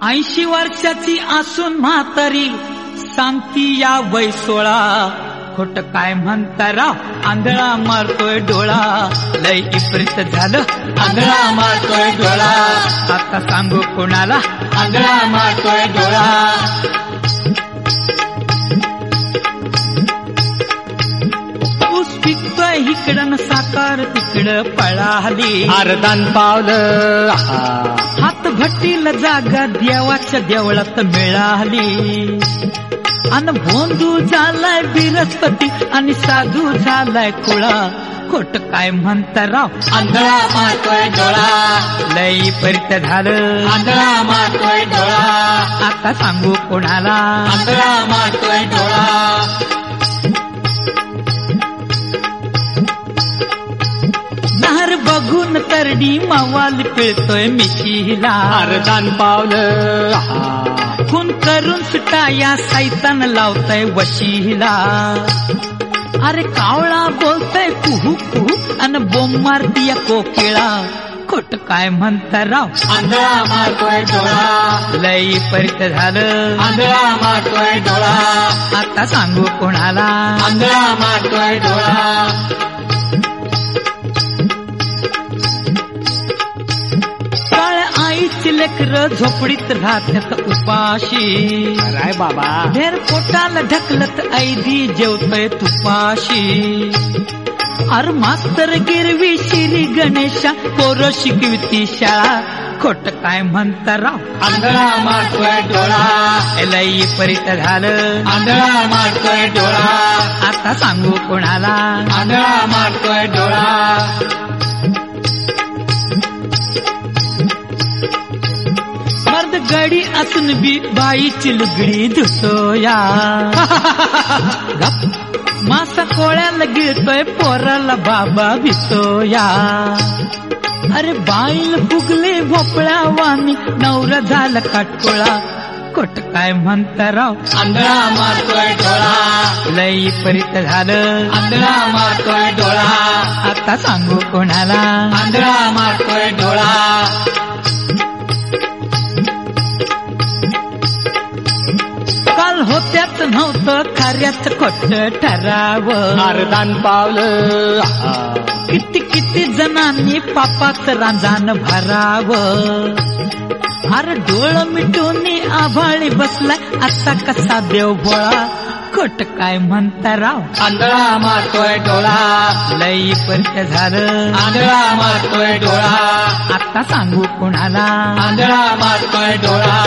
80 वर्षाची असून म्हातारी सांगती या वय 16. खोट काय म्हणता राव, आंधळा मारतोय डोळा. लय विपरीत झालं, आंधळा मारतोय डोळा. आता सांगू कोणाला, आंधळा मारतोय डोळा. ऊस पिकतोय इकडं साकार तिकडं पळाली. अर्धान पावलं हात भट्टीला जागा देवाच्या देवळात मिळाली. अन भोंदू झालाय बिरस्पती आणि साधू झालाय खुळा. खोट काय म्हणता राव, आंधळा मारतोय डोळा. लय विपरीत झालं, आंधळा मारतोय डोळा. आता सांगू कोणाला, आंधळा मारतोय डोळा. नहर बघून तरडी मावाल पिळतोय मिशीला. अर्धान पावलं खून करून सुटा या सैतान लावतय वशीला. अरे कावळा बोलतय कुहू कुहू अन बोंब मारतीय कोकिळा. खोट काय म्हणता राव, आंधळा मारतोय डोळा. लय विपरीत झालं, आंधळा मारतोय डोळा. आता सांगू कोणाला, आंधळा मारतोय डोळा. आईची लेकर झोपडीत राहतात उपाशी. राय बाबा ढेर पोटाला ढकलत ऐदी जेवतय तुपाशी. अर मास्तर गिरवी श्री गणेशा पोरं शिकविती शाळा. खोट काय म्हणता राव, आंधळा मारतोय डोळा. लय विपरीत झालं, आंधळा मारतोय डोळा. आता सांगू कोणाला, आंधळा मारतोय डोळा. मर्द गडी असून बी बाईची लुगडी धुतोया. मासा कोळ्याला गिळतोय पोराला बाबा भितोया. अरे बाईल फुगले भोपळा वाणी नवरा झाला काटकोळा. खोट काय म्हणता राव, आंधळा मारतोय डोळा. लय विपरीत झालं, आंधळा मारतोय डोळा. आता सांगू कोणाला, आंधळा मारतोय डोळा. काल होत्यात नव्हतं खऱ्यात खोट ठरावं. अर्धान पावलं किती किती जणांनी पापात रांजान भरावं. अरे डोळ मिटून आभाळी बसला आता कसा देव भोळा. खोट काय म्हणता राव, आंधळा मारतोय डोळा. लय विपरीत झालं, आंधळा मारतोय डोळा. आता सांगू कोणाला, आंधळा मारतोय डोळा.